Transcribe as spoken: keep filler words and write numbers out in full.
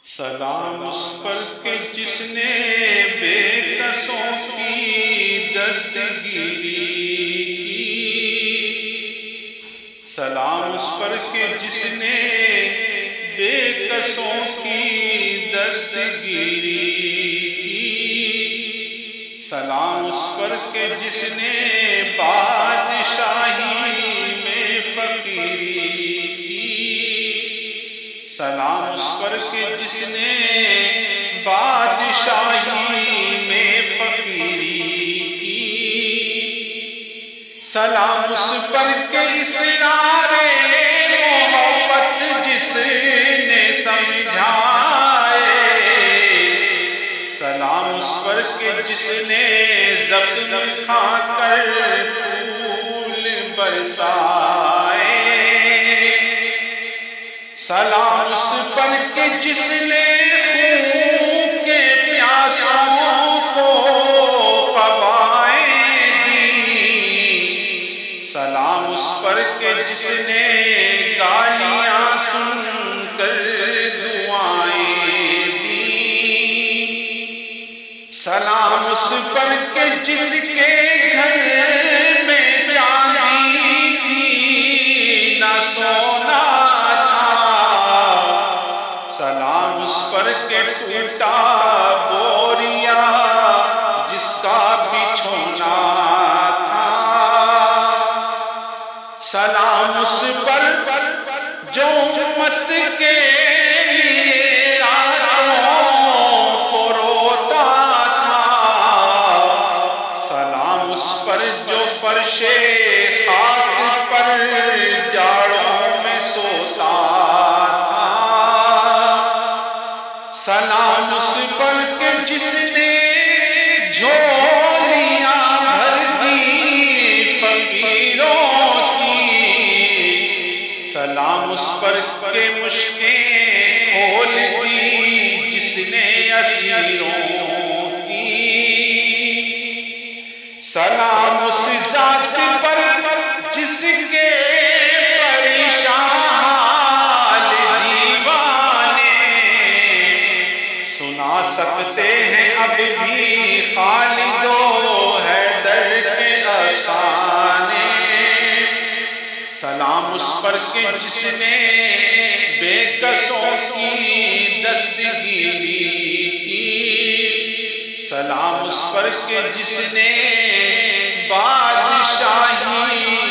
سلام اس پر کہ جس نے بے کسوں کی دستگیری کی، سلام اس پر کہ جس نے بے کسوں کی دستگیری کی، سلام اس پر کہ جس نے بادشاہی میں فقیری کی، سلام اس پر کہ جس نے بادشاہی میں فقیری کی، سلام اس پر کہ اسرار محبت جس نے سمجھائے، سلام اس پر کہ جس نے زخم کھا کر پھول برسائے، سلام اس پر کہ جس نے خون کے پیاسوں کو قبائیں دی، سلام اس پر کہ جس نے گالیاں سن کر دعائیں دی، سلام اس پر کہ جس کے گھر میں چاندی تھی نہ سونا، سلام اس پر کہ ٹوٹا بوریا جس کا بچھونا تھا، سلام اس پر جو امت کے لیے راتوں کو روتا تھا، سلام اس پر جو فرش خاک پر جاڑوں میں سوتا تھا، سلام اس پر کہ جس نے جھولیاں بھر دی فقیروں کی، سلام اس پر کہ مشکیں کھول دی جس نے اسیروں کی، سلام اس ذات پر جس کے پریشان حال دیوانے سنا سکتے ہیں اب بھی خالد و حیدر کے افسانے، سلام اس پر کہ جس نے بے کسوں کی دستگیری کی، سلام اس پر کہ جس نے بادشاہی